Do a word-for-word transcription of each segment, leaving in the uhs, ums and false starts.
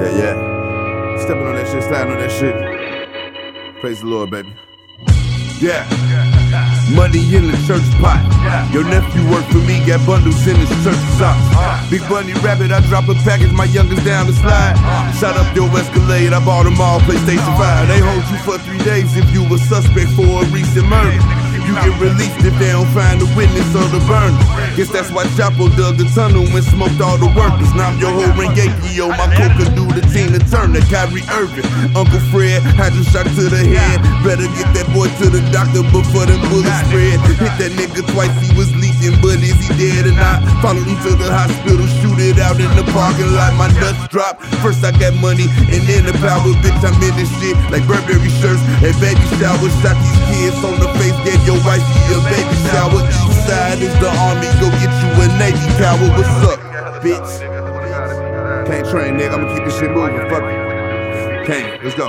Yeah, yeah. Stepping on that shit, sliding on that shit. Praise the Lord, baby. Yeah. Money in the church pot. Your nephew worked for me, got bundles in his church socks. Big Bunny Rabbit, I drop a package, my youngest down the slide. Shot up your Escalade, I bought them all PlayStation five. They hold you for three days if you a suspect for a recent murder. You get released if they don't find the witness or the burner. Guess that's why Chapo dug the tunnel and smoked all the workers. Now I'm your whole Rengekio, my coca do the Tina Turner, Kyrie Irving, Uncle Fred, hydro shot to the head. Better get that boy to the doctor before them bullets spread. Hit that nigga twice, he was leaking, but is he dead or not? Followed him to the hospital, shoot it out in the parking lot. My nuts drop. First I got money, and then the power, bitch. I'm in this shit like Burberry shirts and baby showers. Shot these kids on the face, gave your wife a baby shower. East side is the army, go get you a Navy tower. What's up, bitch? Can't train, nigga. I'ma keep this shit moving. Fuck it. Can't. Let's go.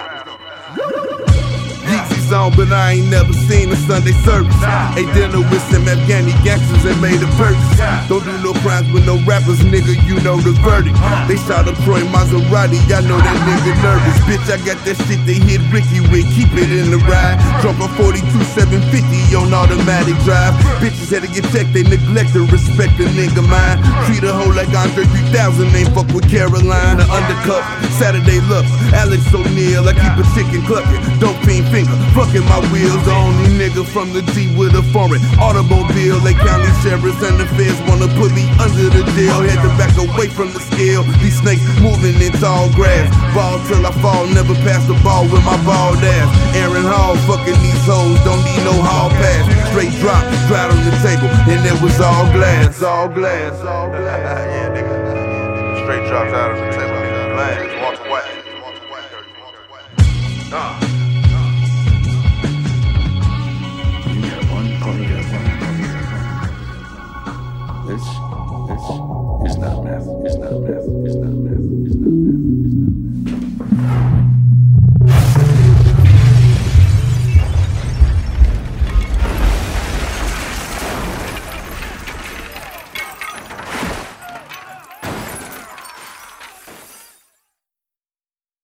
Yeezy's on, but I ain't never seen a Sunday service. Ate dinner with some Afghani gangsters and made a purchase. Don't do no crimes with no rappers, nigga, you know the verdict. They shot up Troy Maserati, I know that nigga nervous. Bitch, I got that shit they hit Ricky with, keep it in the ride. Drop a forty-two seven fifty on automatic drive. Bitches had to get checked, they neglect to respect the nigga mind. Treat a hoe like Andre three thousand, ain't fuck with Caroline. The undercut, Saturday look, Alex O'Neal, I keep a chicken clucking, dope fiend finger, fucking my wheels. The only nigga from the G with a foreign automobile. Lake County sheriffs and the feds wanna put me under the jail. Had to back away from the scale. These snakes moving in tall grass. Ball till I fall, never pass the ball with my bald ass. Aaron Hall fucking these hoes, don't need no hall pass. Straight drop, dried on the table, and it was all glass, all glass, all glass. Yeah, nigga. Straight drops out of the table, glass, Walter White. Uh. This, this is not math, it's not math, it's not math, it's